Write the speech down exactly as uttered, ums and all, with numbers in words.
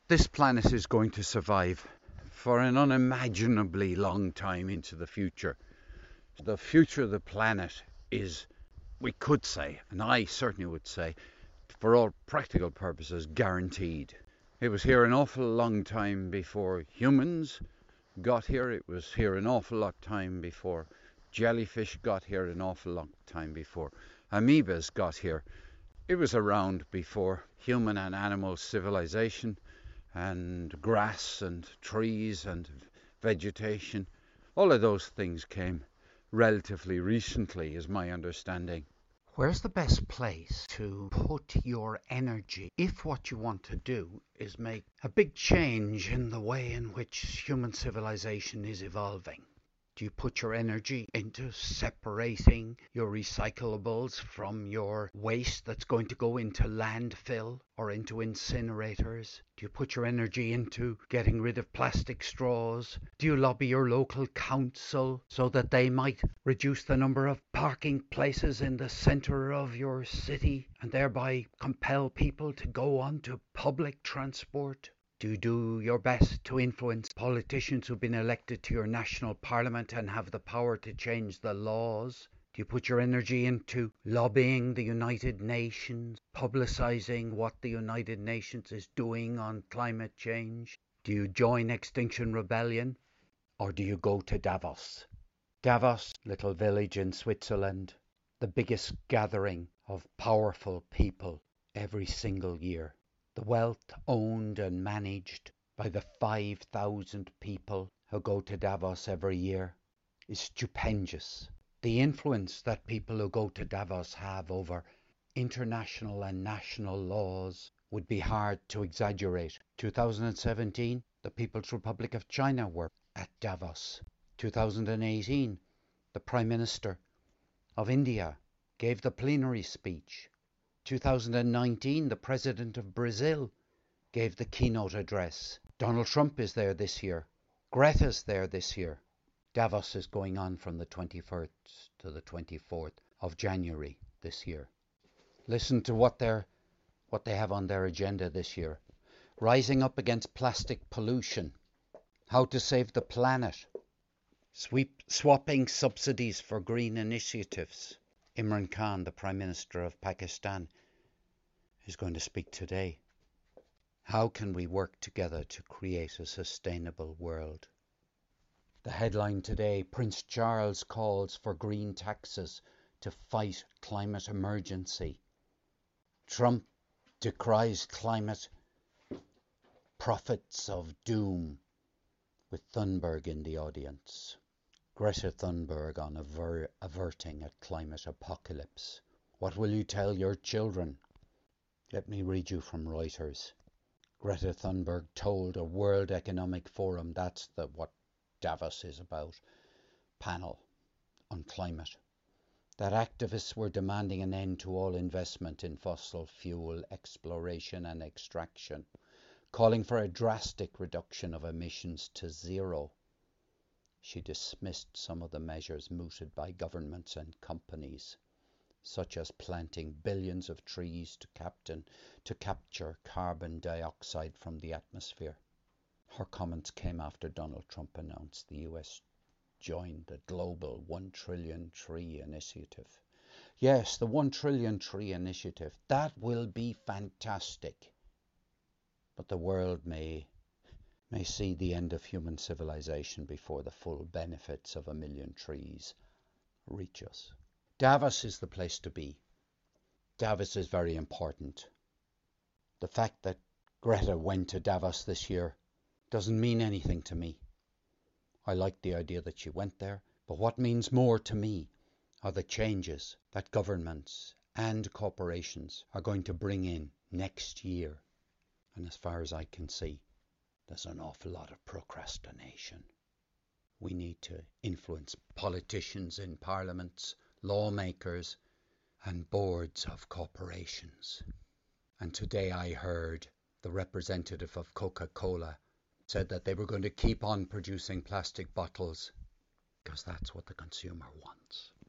This planet is going to survive for an unimaginably long time into the future. The future of the planet is, we could say, and I certainly would say, for all practical purposes, guaranteed. It was here an awful long time before humans got here. It was here an awful lot of time before jellyfish got here, an awful long time before amoebas got here. It was around before human and animal civilization, and grass and trees and vegetation. All of those things came relatively recently, is my understanding. Where's the best place to put your energy if what you want to do is make a big change in the way in which human civilization is evolving? Do you put your energy into separating your recyclables from your waste that's going to go into landfill or into incinerators? Do you put your energy into getting rid of plastic straws? Do you lobby your local council so that they might reduce the number of parking places in the centre of your city and thereby compel people to go on to public transport? Do you do your best to influence politicians who've been elected to your national parliament and have the power to change the laws? Do you put your energy into lobbying the United Nations, publicising what the United Nations is doing on climate change? Do you join Extinction Rebellion? Or do you go to Davos? Davos, little village in Switzerland, the biggest gathering of powerful people every single year. The wealth owned and managed by the five thousand people who go to Davos every year is stupendous. The influence that people who go to Davos have over international and national laws would be hard to exaggerate. two thousand seventeen, the People's Republic of China were at Davos. two thousand eighteen, the Prime Minister of India gave the plenary speech. two thousand nineteen, the President of Brazil gave the keynote address. Donald Trump is there this year. Greta's there this year. Davos is going on from the twenty-first to the twenty-fourth of January this year. Listen to what they're, what they have on their agenda this year. Rising up against plastic pollution. How to save the planet. Sweep, swapping subsidies for green initiatives. Imran Khan, the Prime Minister of Pakistan, is going to speak today. How can we work together to create a sustainable world? The headline today, Prince Charles calls for green taxes to fight climate emergency. Trump decries climate prophets of doom, with Thunberg in the audience. Greta Thunberg on aver- averting a climate apocalypse. What will you tell your children? Let me read you from Reuters. Greta Thunberg told a World Economic Forum, that's the, what Davos is about, panel on climate, that activists were demanding an end to all investment in fossil fuel exploration and extraction, calling for a drastic reduction of emissions to zero. She dismissed some of the measures mooted by governments and companies, such as planting billions of trees to, captain, to capture carbon dioxide from the atmosphere. Her comments came after Donald Trump announced the U S joined the global one trillion tree initiative. Yes, the one trillion tree initiative. That will be fantastic. But the world may may see the end of human civilization before the full benefits of a million trees reach us. Davos is the place to be. Davos is very important. The fact that Greta went to Davos this year doesn't mean anything to me. I like the idea that she went there, but what means more to me are the changes that governments and corporations are going to bring in next year. And as far as I can see, there's an awful lot of procrastination. We need to influence politicians in parliaments, lawmakers, and boards of corporations. And today I heard the representative of Coca-Cola said that they were going to keep on producing plastic bottles because that's what the consumer wants.